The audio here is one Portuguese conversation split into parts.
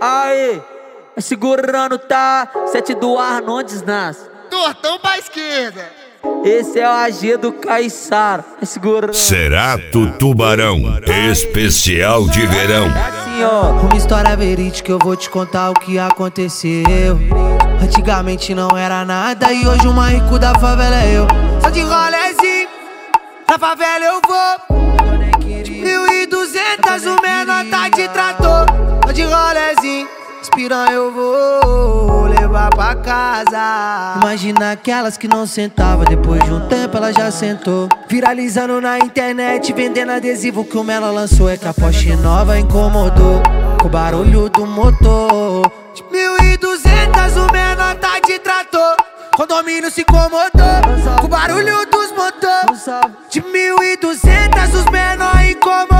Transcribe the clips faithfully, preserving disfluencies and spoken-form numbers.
Aê, segurando, tá? Sete do Arnondes nas Tortão pra esquerda. Esse é o A G do Caiçara. Segurando. Cerato Tubarão, especial de verão. É assim, ó. Uma história verídica, eu vou te contar o que aconteceu. Antigamente não era nada e hoje o mais rico da favela é eu. Só de rolezinho, na favela eu vou. Mil e duzentas, o menor tá de trator. Só de rolezinho, inspirando eu vou levar pra casa. Imagina aquelas que não sentava, depois de um tempo ela já sentou. Viralizando na internet, vendendo adesivo que o Melo lançou. É que a Porsche nova incomodou com o barulho do motor. De mil e duzentas, o menor tá de trator. Condomínio se incomodou com o barulho dos motores. De mil e duzentas, os menor incomodou.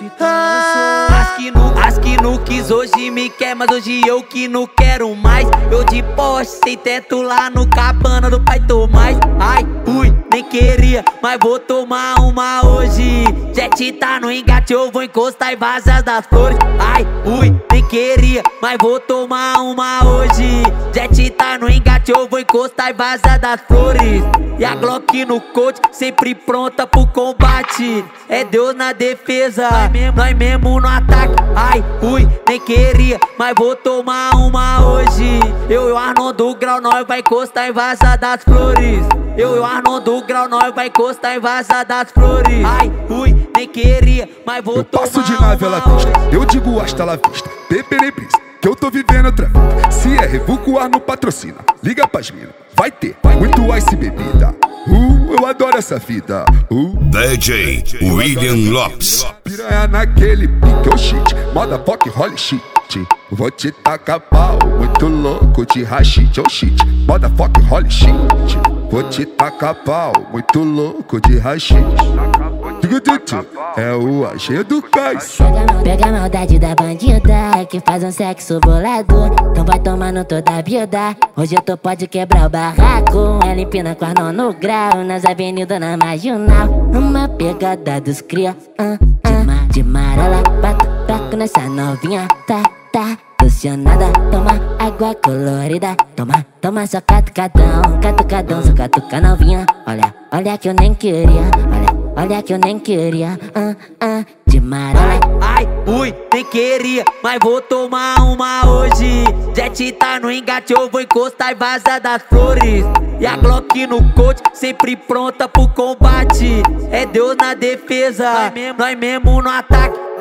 Ah. As que, nu, as que não quis hoje me quer, mas hoje eu que não quero mais. Eu de Porsche sem teto lá no cabana do pai Tomás. Ai, ui, nem queria, mas vou tomar uma hoje. Jet tá no engate, eu vou encostar e vazar das flores. Ai, ui, nem queria, mas vou tomar uma hoje. Jet tá no engate, eu vou encostar e vazar das flores. E a Glock no coach, sempre pronta pro combate. É Deus na defesa, nós mesmo, nós mesmo no ataque. Ai, ui, nem queria, mas vou tomar uma hoje. Eu e o Arnon do Grau, nós vai encostar em Vaza das Flores. Eu e o Arnon do Grau, nós vai encostar em Vaza das Flores. Ai, ui, nem queria, mas vou eu tomar passo de nave uma à vista, hoje. eu digo hasta la vista, peperepis, que eu tô vivendo outra vida. Se é revuco, o Arnon patrocina, liga pras mina, vai ter muito ice bebida. Uh, eu adoro essa vida. Uh, D J William Lopes. Piranha naquele pique, oh shit, motherfuck, holy shit. Vou te tacar pau, muito louco de rachite, oh shit, motherfuck, holy shit. Vou te tacar pau, muito louco de rachite. É o A G do Caiçara. Pega a maldade da bandida que faz um sexo bolado. Então vai tomando toda a vida. Hoje eu tô pode quebrar o barraco. Ela empina com Arnon no Grau, nas avenidas na marginal. Uma pegada dos cria, uh, uh, de marola, bato, fraco nessa novinha. Tá, tá, locionada, toma água colorida. Toma, toma só catucadão, catucadão, só catuca novinha. Olha, olha que eu nem queria, olha, olha que eu nem queria, uh, uh, de marola. Ai, ui, nem queria, mas vou tomar uma hoje. Jet tá no engate, eu vou encostar e Vaza das Flores. E a Glock no coach, sempre pronta pro combate. É Deus na defesa, nós mesmo, nós mesmo no ataque.